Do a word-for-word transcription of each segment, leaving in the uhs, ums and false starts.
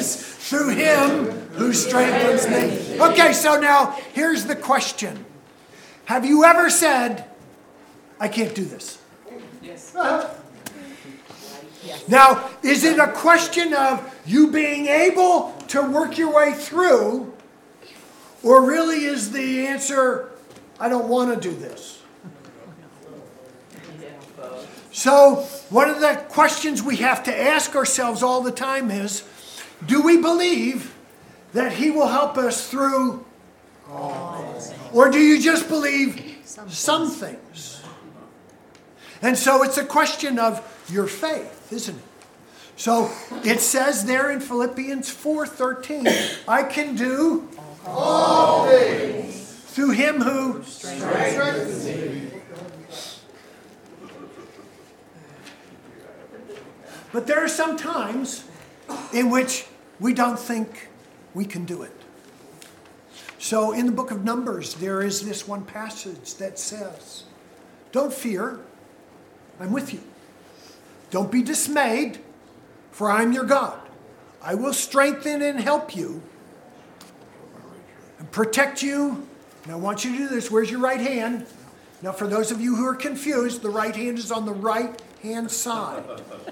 things through him who strengthens me. Okay, so now here's the question. Have you ever said, I can't do this? Yes. Now, is it a question of you being able to work your way through, or really is the answer, I don't want to do this? So, one of the questions we have to ask ourselves all the time is, do we believe that he will help us through all things? Or do you just believe some things? And so it's a question of your faith, isn't it? So it says there in Philippians four thirteen, I can do all things through him who strengthens me. But there are some times in which we don't think we can do it. So in the book of Numbers, there is this one passage that says, don't fear, I'm with you. Don't be dismayed, for I'm your God. I will strengthen and help you and protect you. And I want you to do this. Where's your right hand? Now, for those of you who are confused, the right hand is on the right hand side.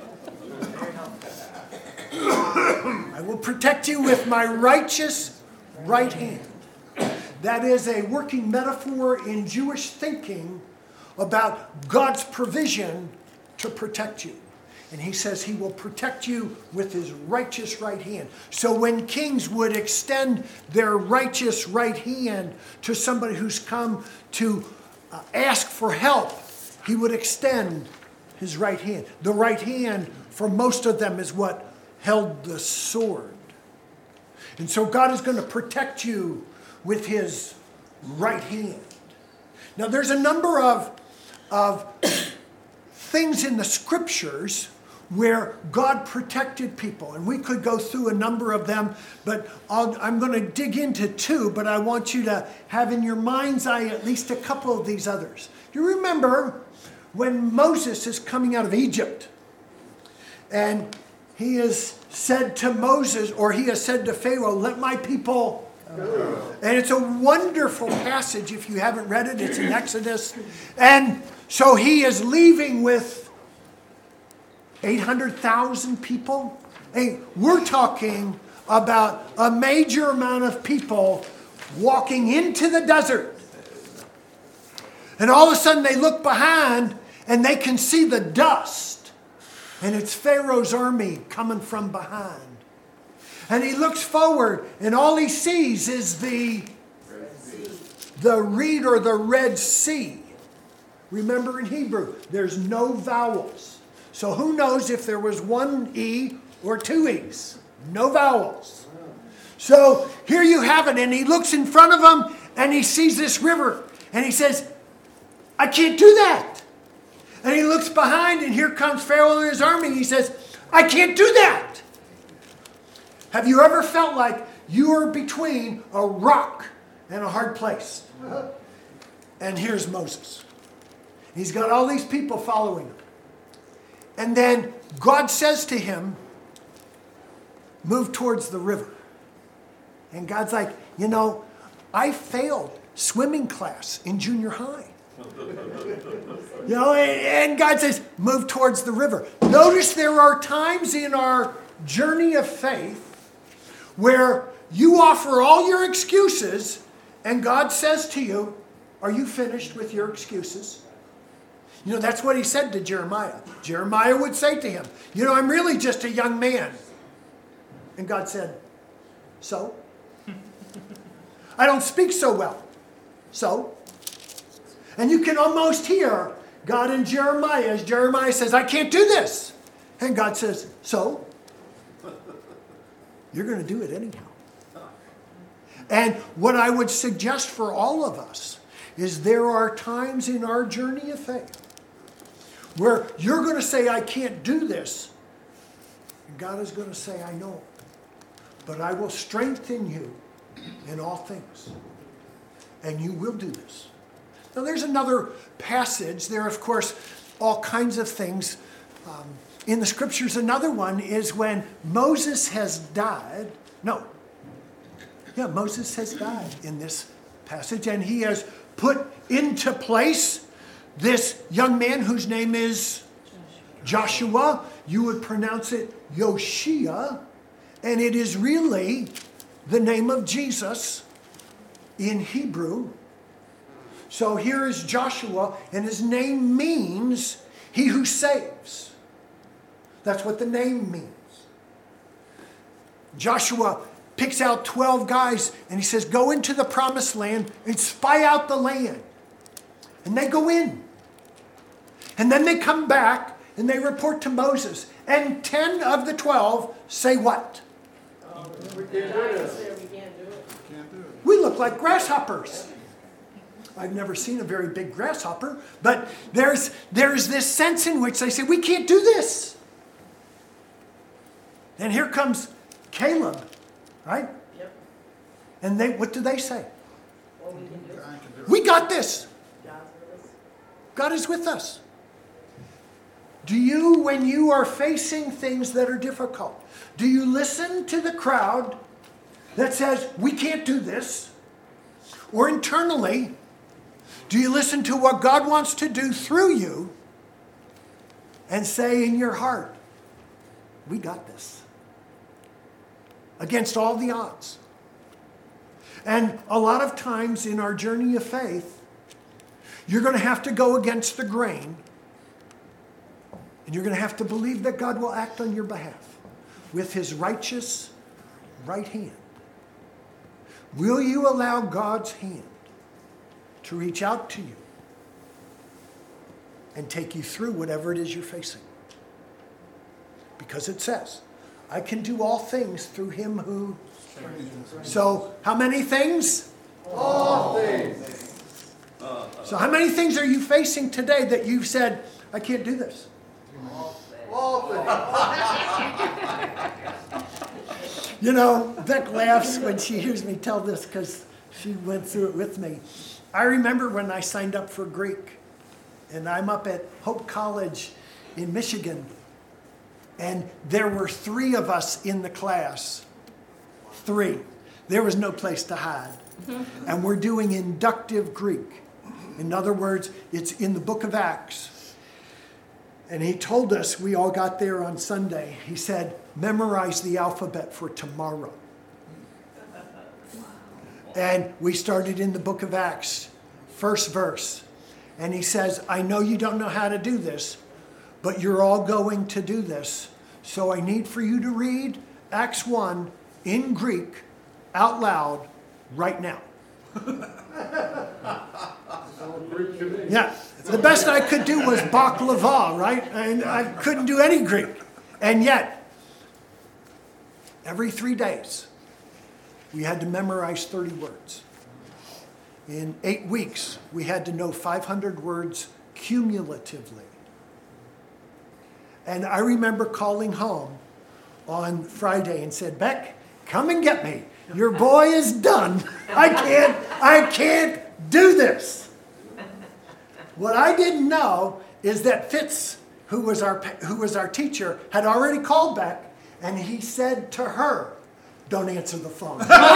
I will protect you with my righteous right hand. That is a working metaphor in Jewish thinking about God's provision to protect you. And he says he will protect you with his righteous right hand. So when kings would extend their righteous right hand to somebody who's come to uh, ask for help, he would extend his right hand. The right hand, for most of them, is what held the sword. And so God is going to protect you with his right hand. Now there's a number of, of things in the scriptures where God protected people. And we could go through a number of them, but I'll, I'm going to dig into two, but I want you to have in your mind's eye at least a couple of these others. You remember when Moses is coming out of Egypt, and he has said to Moses, or he has said to Pharaoh, let my people go. And it's a wonderful passage if you haven't read it. It's in Exodus. And so he is leaving with eight hundred thousand people. Hey, we're talking about a major amount of people walking into the desert. And all of a sudden they look behind and they can see the dust. And it's Pharaoh's army coming from behind. And he looks forward and all he sees is the, the reed or the Red Sea. Remember in Hebrew, there's no vowels. So who knows if there was one E or two E's? No vowels. So here you have it, and he looks in front of him, and he sees this river, and he says, I can't do that. And he looks behind, and here comes Pharaoh and his army, and he says, I can't do that. Have you ever felt like you are between a rock and a hard place? And here's Moses. He's got all these people following him. And then God says to him, move towards the river. And God's like, you know, I failed swimming class in junior high. You know, and God says, move towards the river. Notice there are times in our journey of faith where you offer all your excuses and God says to you, are you finished with your excuses? You know, that's what he said to Jeremiah. Jeremiah would say to him, you know, I'm really just a young man. And God said, so? I don't speak so well. So? And you can almost hear God in Jeremiah as Jeremiah says, I can't do this. And God says, so? You're going to do it anyhow. And what I would suggest for all of us is there are times in our journey of faith where you're going to say, I can't do this. And God is going to say, I know. But I will strengthen you in all things. And you will do this. Now there's another passage. There are, of course, all kinds of things um, in the scriptures, another one is when Moses has died. No. Yeah, Moses has died in this passage, and he has put into place this young man whose name is Joshua. You would pronounce it Yoshia, and it is really the name of Jesus in Hebrew. So here is Joshua, and his name means he who saves. That's what the name means. Joshua picks out twelve guys, and he says, go into the promised land and spy out the land. And they go in. And then they come back, and they report to Moses. And ten of the twelve say what? Oh, we can't do it. We can't do it. We look like grasshoppers. I've never seen a very big grasshopper, but there's, there's this sense in which they say, we can't do this. And here comes Caleb, right? Yep. And they, what do they say? Well, we can do it. We got this. God's with us. God is with us. Do you, when you are facing things that are difficult, do you listen to the crowd that says, we can't do this? Or internally, do you listen to what God wants to do through you and say in your heart, we got this? Against all the odds. And a lot of times in our journey of faith, you're going to have to go against the grain. And you're going to have to believe that God will act on your behalf with his righteous right hand. Will you allow God's hand to reach out to you and take you through whatever it is you're facing? Because it says, I can do all things through him who... So, how many things? All things. So how many things are you facing today that you've said, I can't do this? All things. You know, Beck laughs when she hears me tell this because she went through it with me. I remember when I signed up for Greek, and I'm up at Hope College in Michigan, and there were three of us in the class. Three. There was no place to hide. And we're doing inductive Greek. In other words, it's in the book of Acts. And he told us, we all got there on Sunday, he said, memorize the alphabet for tomorrow. And we started in the book of Acts, first verse. And he says, I know you don't know how to do this, but you're all going to do this. So I need for you to read Acts one in Greek out loud right now. Yeah, the best I could do was baklava, right? And I couldn't do any Greek. And yet, every three days, we had to memorize thirty words. In eight weeks, we had to know five hundred words cumulatively. And I remember calling home on Friday and said, Beck, come and get me. Your boy is done. I can't, I can't do this. What I didn't know is that Fitz, who was our who was our teacher, had already called back, and he said to her, don't answer the phone.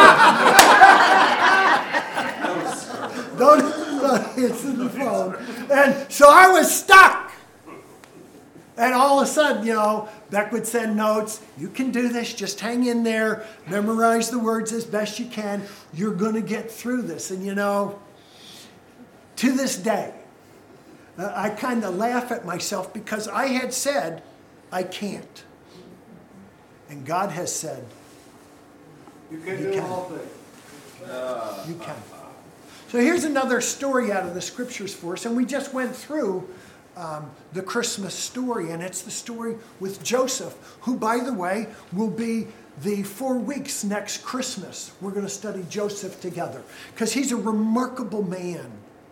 don't, don't answer the phone. And so I was stuck. And all of a sudden, you know, Beck would send notes. You can do this. Just hang in there. Memorize the words as best you can. You're going to get through this. And, you know, to this day, uh, I kind of laugh at myself because I had said, I can't. And God has said, You can You do can. all things. you can. So here's another story out of the scriptures for us. And we just went through Um, the Christmas story, and it's the story with Joseph, who, by the way, will be the four weeks next Christmas. We're going to study Joseph together because he's a remarkable man.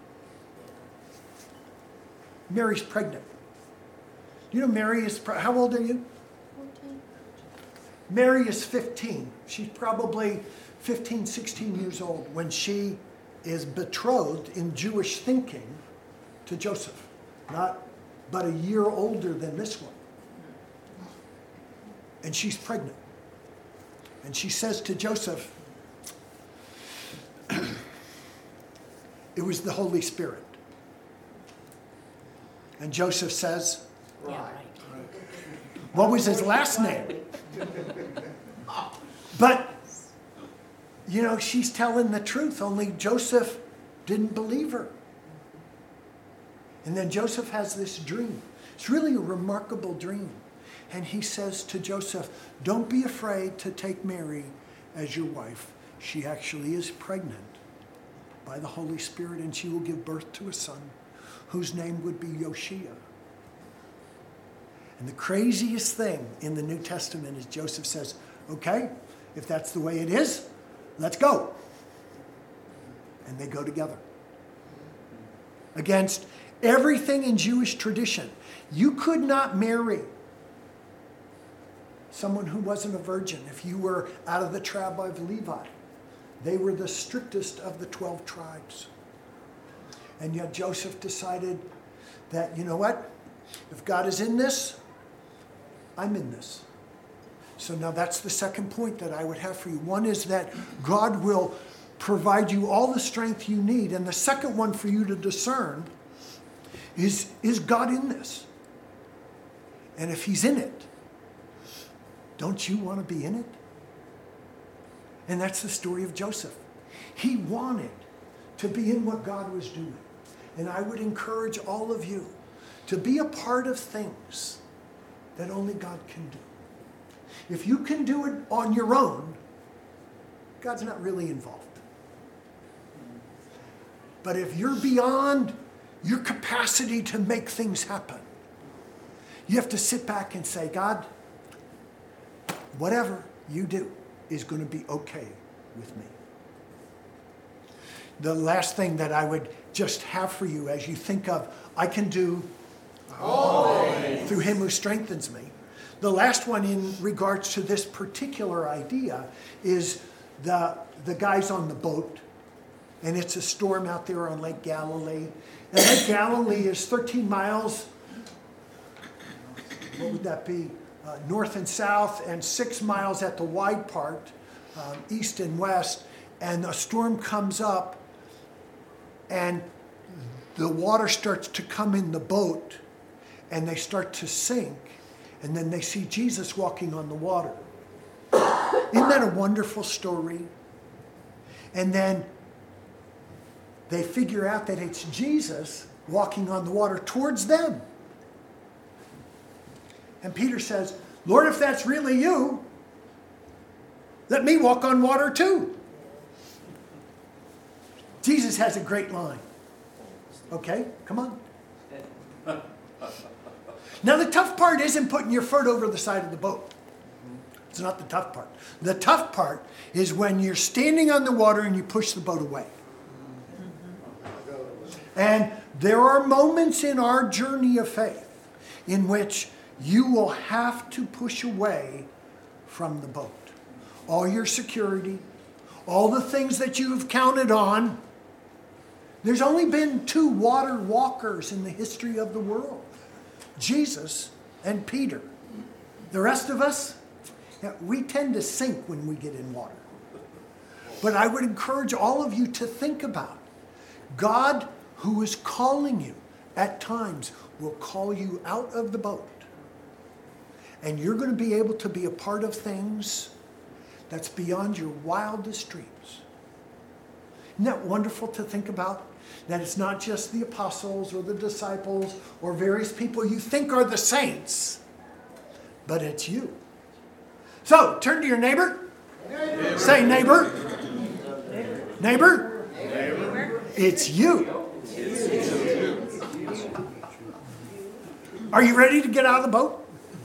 Mary's pregnant. You know, Mary is, pre- how old are you? fourteen. Mary is fifteen. She's probably fifteen, sixteen years old when she is betrothed in Jewish thinking to Joseph. Not but a year older than this one. And she's pregnant. And she says to Joseph, it was the Holy Spirit. And Joseph says, Yeah, right. what was his last name? But, you know, she's telling the truth, only Joseph didn't believe her. And then Joseph has this dream. It's really a remarkable dream. And he says to Joseph, don't be afraid to take Mary as your wife. She actually is pregnant by the Holy Spirit, and she will give birth to a son whose name would be Yoshia. And the craziest thing in the New Testament is Joseph says, okay, if that's the way it is, let's go. And they go together. Against everything in Jewish tradition. You could not marry someone who wasn't a virgin if you were out of the tribe of Levi. They were the strictest of the twelve tribes. And yet Joseph decided that, you know what? If God is in this, I'm in this. So now that's the second point that I would have for you. One is that God will provide you all the strength you need. And the second one for you to discern is, is God in this? And if he's in it, don't you want to be in it? And that's the story of Joseph. He wanted to be in what God was doing. And I would encourage all of you to be a part of things that only God can do. If you can do it on your own, God's not really involved. But if you're beyond your capacity to make things happen, you have to sit back and say, God, whatever you do is going to be okay with me. The last thing that I would just have for you as you think of, I can do all things through him who strengthens me. The last one in regards to this particular idea is the, the guys on the boat. And it's a storm out there on Lake Galilee. And Lake Galilee is thirteen miles, what would that be? Uh, north and south, and six miles at the wide part, um, east and west. And a storm comes up, and the water starts to come in the boat, and they start to sink. And then they see Jesus walking on the water. Isn't that a wonderful story? And then they figure out that it's Jesus walking on the water towards them. And Peter says, Lord, if that's really you, let me walk on water too. Jesus has a great line. Okay, come on. Now the tough part isn't putting your foot over the side of the boat. It's not the tough part. The tough part is when you're standing on the water and you push the boat away. And there are moments in our journey of faith in which you will have to push away from the boat. All your security, all the things that you've counted on. There's only been two water walkers in the history of the world. Jesus and Peter. The rest of us, yeah, we tend to sink when we get in water. But I would encourage all of you to think about God, who is calling you at times, will call you out of the boat. And you're going to be able to be a part of things that's beyond your wildest dreams. Isn't that wonderful to think about? That it's not just the apostles or the disciples or various people you think are the saints, but it's you. So, turn to your neighbor. Neighbor. Say, neighbor. Neighbor. Neighbor. Neighbor. It's you. Are you ready to get out of the boat?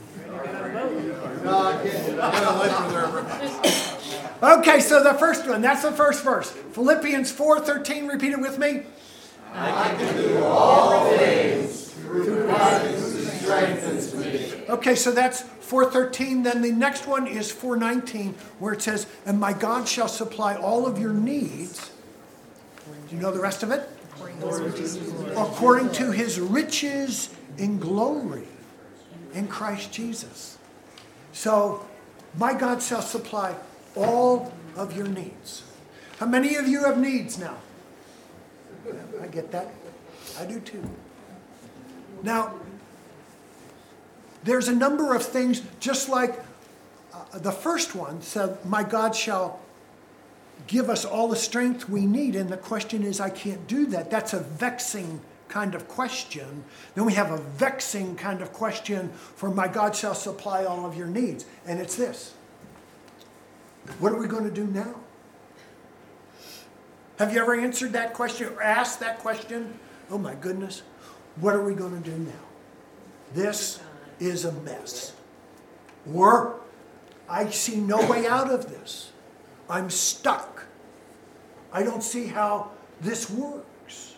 Okay, so the first one, that's the first verse. Philippians four thirteen, repeat it with me. I can do all things through Christ who strengthens me. Okay, so that's four thirteen. Then the next one is four nineteen, where it says, and my God shall supply all of your needs. Do you know the rest of it? According to his riches in glory in Christ Jesus. So, my God shall supply all of your needs. How many of you have needs now? Yeah, I get that. I do too. Now, there's a number of things, just like uh, the first one said, my God shall give us all the strength we need. And the question is, I can't do that. That's a vexing kind of question. Then we have a vexing kind of question for my God shall supply all of your needs. And it's this. What are we going to do now? Have you ever answered that question or asked that question? Oh my goodness, what are we going to do now? This is a mess. Or, I see no way out of this. I'm stuck. I don't see how this works.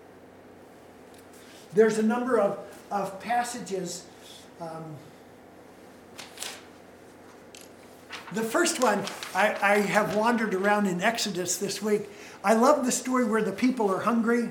There's a number of, of passages. Um, the first one, I, I have wandered around in Exodus this week. I love the story where the people are hungry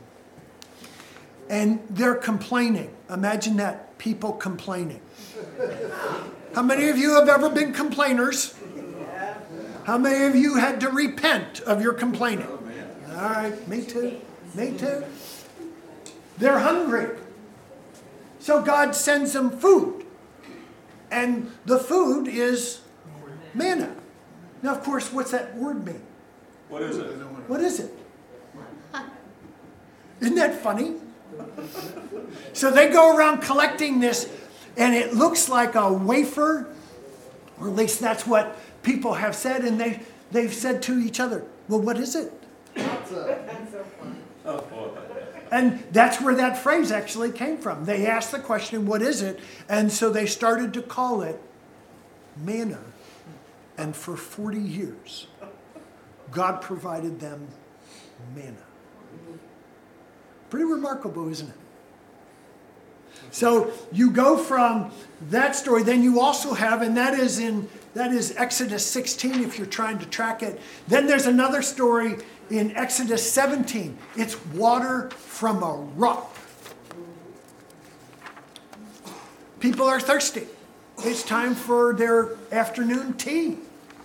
and they're complaining. Imagine that, people complaining. How many of you have ever been complainers? How many of you had to repent of your complaining? All right, me too, me too. They're hungry. So God sends them food. And the food is manna. Now, of course, what's that word mean? What is it? What is it? Isn't that funny? So they go around collecting this, and it looks like a wafer, or at least that's what people have said, and they, they've said to each other, well, what is it? And that's where that phrase actually came from. They asked the question, what is it? And so they started to call it manna. And for forty years, God provided them manna. Pretty remarkable, isn't it? So you go from that story, then you also have, and that is in that is Exodus sixteen, if you're trying to track it. Then there's another story in Exodus seventeen. It's water from a rock. People are thirsty. It's time for their afternoon tea.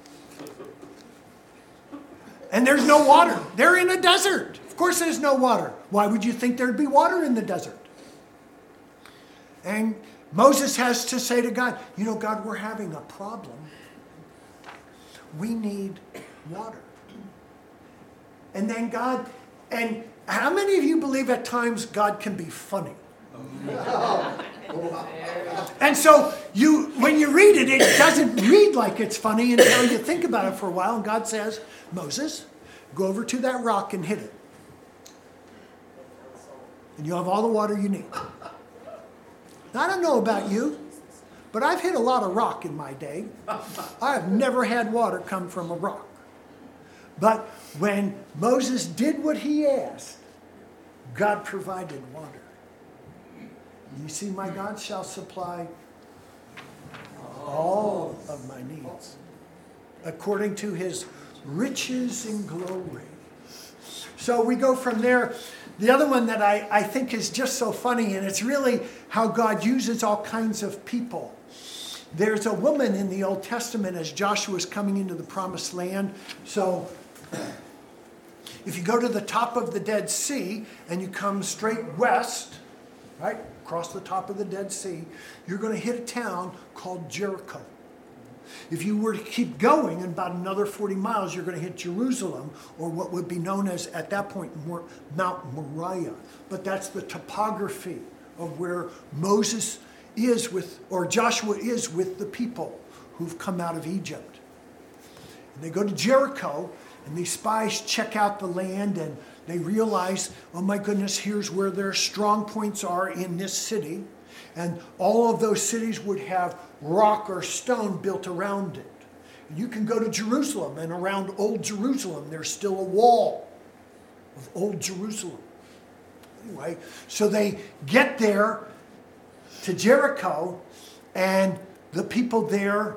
And there's no water. They're in a desert. Of course there's no water. Why would you think there'd be water in the desert? And Moses has to say to God, you know, God, we're having a problem. We need water. And then God, and how many of you believe at times God can be funny? And so you, when you read it, it doesn't read like it's funny until you think about it for a while. And God says, Moses, go over to that rock and hit it. And you'll have all the water you need. Now, I don't know about you, but I've hit a lot of rock in my day. I have never had water come from a rock. But when Moses did what he asked, God provided water. You see, my God shall supply all of my needs according to his riches in glory. So we go from there. The other one that I, I think is just so funny, and it's really how God uses all kinds of people. There's a woman in the Old Testament as Joshua is coming into the promised land. So if you go to the top of the Dead Sea and you come straight west, right, across the top of the Dead Sea, you're going to hit a town called Jericho. If you were to keep going in about another forty miles, you're going to hit Jerusalem, or what would be known as, at that point, Mount Moriah. But that's the topography of where Moses is with, or Joshua is with the people who've come out of Egypt. And they go to Jericho, and these spies check out the land, and they realize, oh my goodness, here's where their strong points are in this city. And all of those cities would have rock or stone built around it. And you can go to Jerusalem, and around Old Jerusalem, there's still a wall of Old Jerusalem. Anyway, so they get there to Jericho, and the people there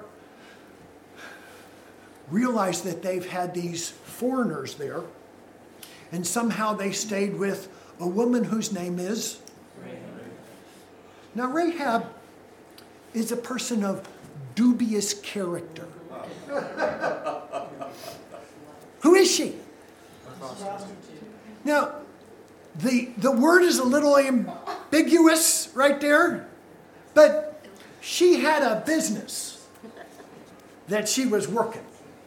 realize that they've had these foreigners there, and somehow they stayed with a woman whose name is Rahab. Now Rahab is a person of dubious character. Who is she? Now, the, the word is a little ambiguous right there, but she had a business that she was working.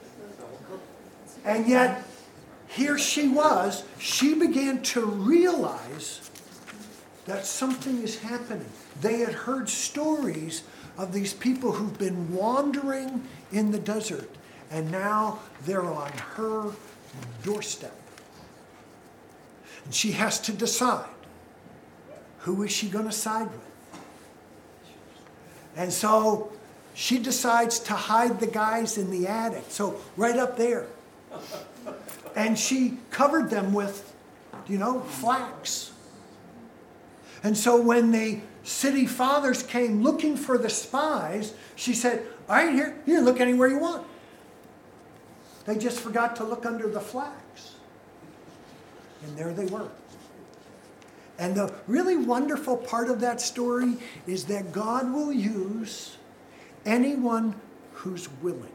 And yet, here she was, she began to realize that something is happening. They had heard stories of these people who've been wandering in the desert, and now they're on her doorstep. And she has to decide, who is she going to side with? And so she decides to hide the guys in the attic, so right up there. And she covered them with, you know, flax. And so when the city fathers came looking for the spies, she said, I ain't here. You can look anywhere you want. They just forgot to look under the flax. And there they were. And the really wonderful part of that story is that God will use anyone who's willing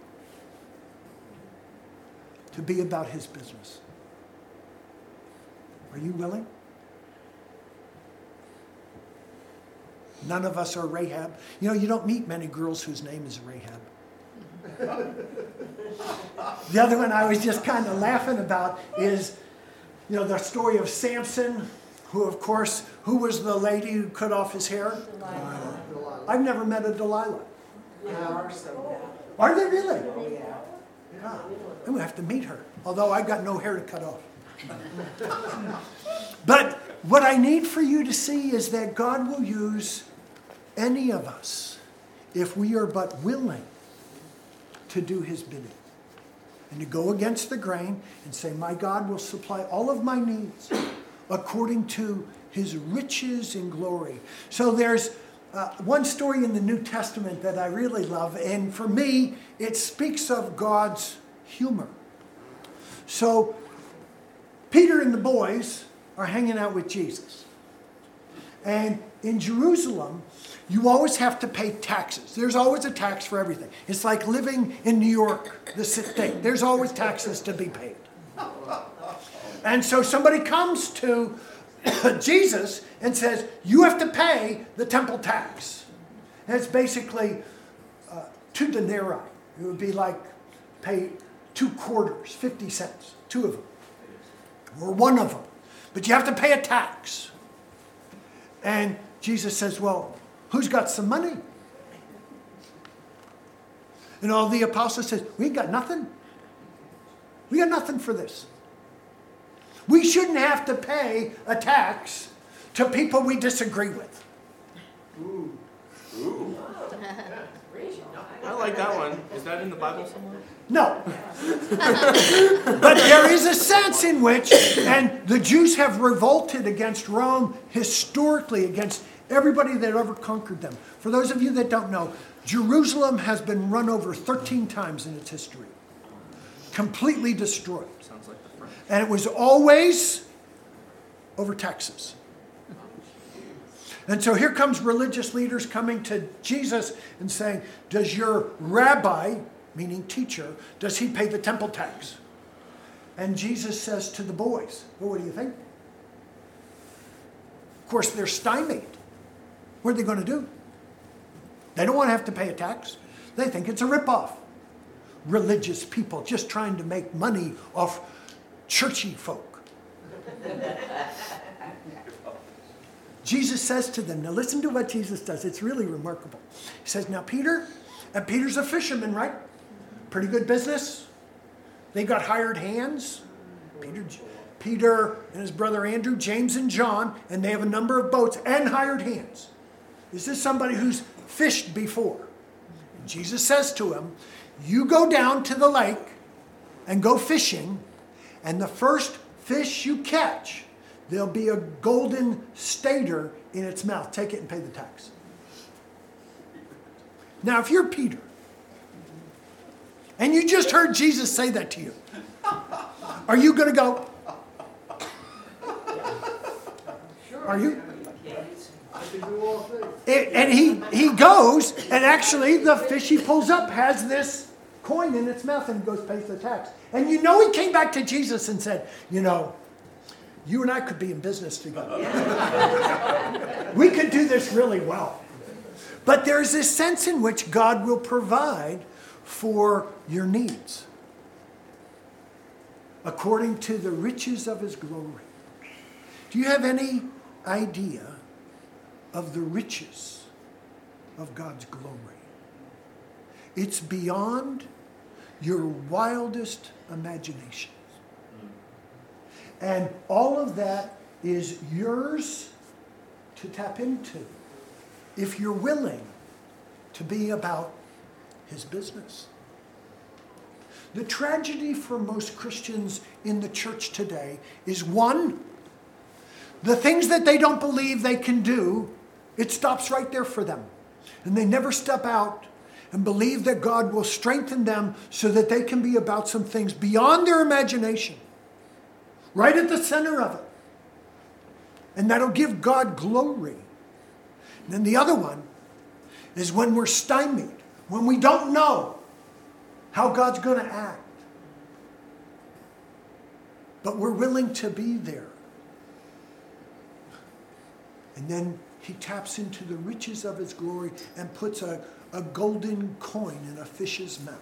to be about his business. Are you willing? None of us are Rahab. You know, you don't meet many girls whose name is Rahab. The other one I was just kind of laughing about is, you know, the story of Samson, who, of course, who was the lady who cut off his hair? Delilah. Delilah. I've never met a Delilah. Yeah, are so Are they really? yeah. God, I'm going to have to meet her, although I've got no hair to cut off. But what I need for you to see is that God will use any of us if we are but willing to do his bidding. And to go against the grain and say, my God will supply all of my needs according to his riches and glory. So there's uh, one story in the New Testament that I really love. And for me, it speaks of God's humor. So Peter and the boys are hanging out with Jesus. And in Jerusalem, you always have to pay taxes. There's always a tax for everything. It's like living in New York, the state. There's always taxes to be paid. And so somebody comes to Jesus and says, you have to pay the temple tax. And it's basically uh, two denarii. It would be like pay two quarters, fifty cents, two of them, or one of them. But you have to pay a tax. And Jesus says, well, who's got some money? And all the apostles says, we ain't got nothing. We got nothing for this. We shouldn't have to pay a tax to people we disagree with. Ooh. Ooh. I like that one. Is that in the Bible somewhere? No. But there is a sense in which, and the Jews have revolted against Rome historically, against everybody that ever conquered them. For those of you that don't know, Jerusalem has been run over thirteen times in its history. Completely destroyed. Sounds like the French. And it was always over taxes. And so here comes religious leaders coming to Jesus and saying, does your rabbi, meaning teacher, does he pay the temple tax? And Jesus says to the boys, well, what do you think? Of course, they're stymied. What are they going to do? They don't want to have to pay a tax. They think it's a ripoff. Religious people just trying to make money off churchy folk. Jesus says to them, now listen to what Jesus does. It's really remarkable. He says, now Peter, and Peter's a fisherman, right? Pretty good business. They got hired hands. Peter, Peter and his brother Andrew, James and John, and they have a number of boats and hired hands. This is somebody who's fished before. And Jesus says to him, you go down to the lake and go fishing, and the first fish you catch, there'll be a golden stater in its mouth. Take it and pay the tax. Now, if you're Peter, and you just heard Jesus say that to you, are you going to go? Are you? I can do all things. and he, he goes, and actually the fish he pulls up has this coin in its mouth, and he goes, pays the tax. And you know he came back to Jesus and said, you know, you and I could be in business together. We could do this really well. But there's this sense in which God will provide for your needs according to the riches of his glory. Do you have any idea of the riches of God's glory? It's beyond your wildest imaginations. And all of that is yours to tap into if you're willing to be about his business. The tragedy for most Christians in the church today is, one, the things that they don't believe they can do, it stops right there for them. And they never step out and believe that God will strengthen them so that they can be about some things beyond their imagination, right at the center of it. And that'll give God glory. And then the other one is when we're stymied, when we don't know how God's going to act. But we're willing to be there. And then he taps into the riches of his glory and puts a, a golden coin in a fish's mouth.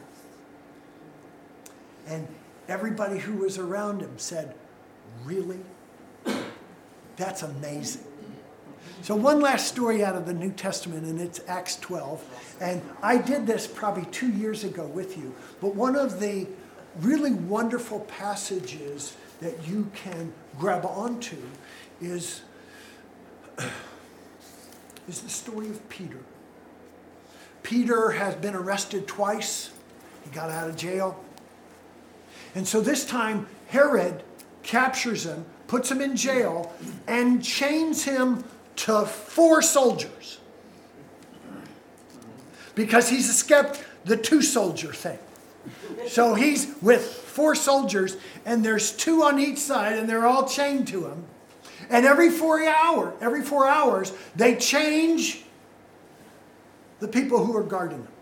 And everybody who was around him said, really? That's amazing. So one last story out of the New Testament, and it's Acts twelve. And I did this probably two years ago with you. But one of the really wonderful passages that you can grab onto is, is the story of Peter. Peter has been arrested twice. He got out of jail. And so this time, Herod captures him, puts him in jail, and chains him to four soldiers. Because he's escaped the two-soldier thing. So he's with four soldiers, and there's two on each side, and they're all chained to him. And every four hour, every four hours, they change the people who are guarding him.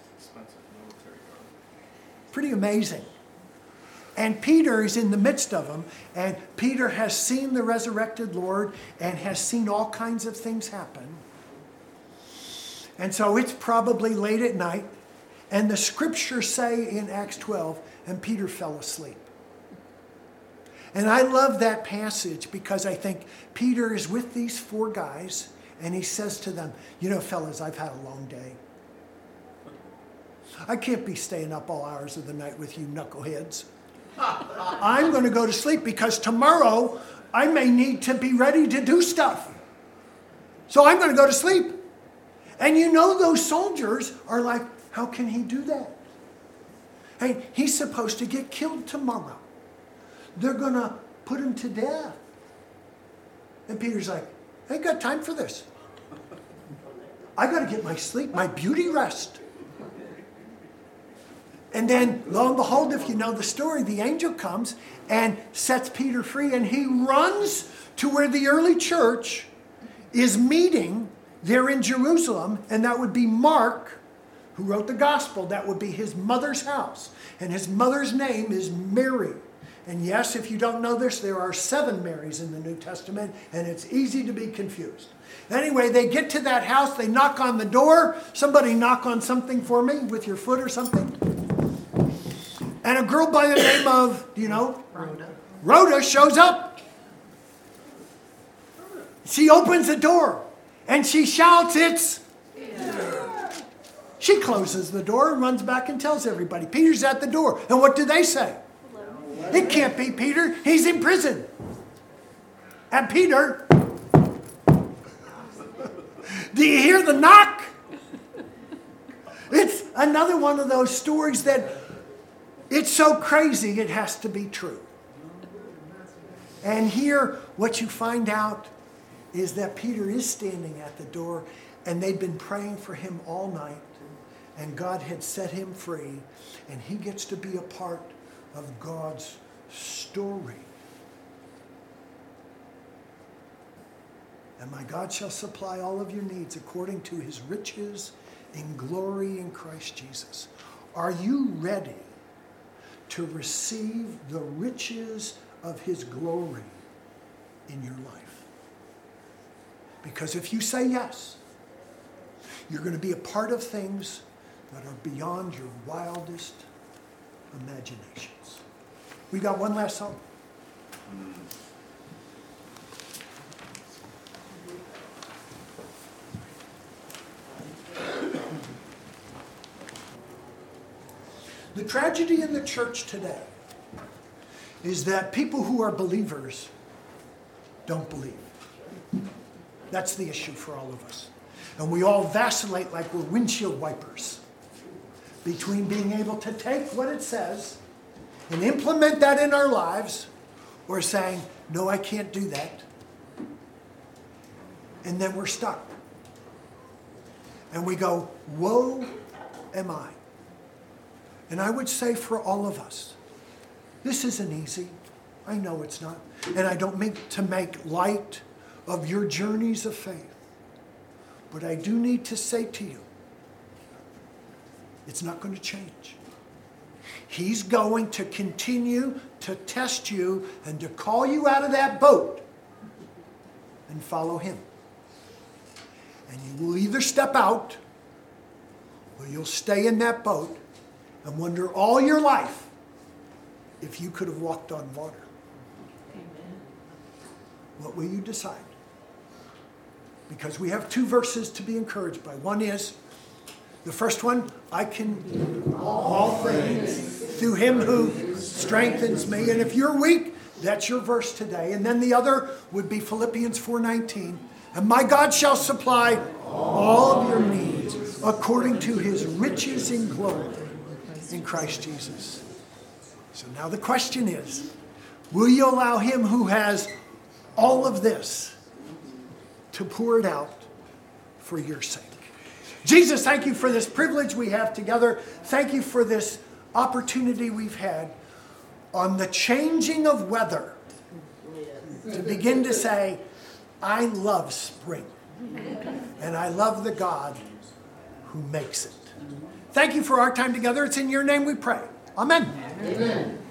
Pretty amazing. And Peter is in the midst of them, and Peter has seen the resurrected Lord and has seen all kinds of things happen. And so it's probably late at night, and the scriptures say in Acts twelve, and Peter fell asleep. And I love that passage because I think Peter is with these four guys, and he says to them, you know, fellas, I've had a long day. I can't be staying up all hours of the night with you knuckleheads. I'm going to go to sleep because tomorrow I may need to be ready to do stuff. So I'm going to go to sleep. And you know those soldiers are like, how can he do that? Hey, he's supposed to get killed tomorrow. They're going to put him to death. And Peter's like, I ain't got time for this. I got to get my sleep, my beauty rest. And then, lo and behold, if you know the story, the angel comes and sets Peter free, and he runs to where the early church is meeting there in Jerusalem, and that would be Mark, who wrote the gospel. That would be his mother's house, and his mother's name is Mary. And yes, if you don't know this, there are seven Marys in the New Testament, and it's easy to be confused. Anyway, they get to that house, they knock on the door. Somebody knock on something for me with your foot or something. And a girl by the name of, do you know? Rhoda. Rhoda shows up. She opens the door and she shouts, it's Peter. She closes the door and runs back and tells everybody, Peter's at the door. And what do they say? Hello. It can't be Peter. He's in prison. And Peter, do you hear the knock? It's another one of those stories that it's so crazy it has to be true. And here, what you find out is that Peter is standing at the door, and they'd been praying for him all night, and God had set him free, and he gets to be a part of God's story. And my God shall supply all of your needs according to his riches in glory in Christ Jesus. Are you ready to receive the riches of his glory in your life? Because if you say yes, you're going to be a part of things that are beyond your wildest imaginations. We got one last song. The tragedy in the church today is that people who are believers don't believe. That's the issue for all of us. And we all vacillate like we're windshield wipers between being able to take what it says and implement that in our lives, or saying, no, I can't do that. And then we're stuck. And we go, woe am I. And I would say for all of us, this isn't easy. I know it's not. And I don't mean to make light of your journeys of faith. But I do need to say to you, it's not going to change. He's going to continue to test you and to call you out of that boat and follow him. And you will either step out or you'll stay in that boat and wonder all your life if you could have walked on water. Amen. What will you decide? Because we have two verses to be encouraged by. One is, the first one, I can do all things through him who strengthens me. And if you're weak, that's your verse today. And then the other would be Philippians four nineteen. And my God shall supply all of your needs according to his riches in glory in Christ Jesus. So now the question is, will you allow him who has all of this to pour it out for your sake? Jesus, thank you for this privilege we have together. Thank you for this opportunity we've had on the changing of weather to begin to say, I love spring. And I love the God who makes it. Thank you for our time together. It's in your name we pray. Amen. Amen.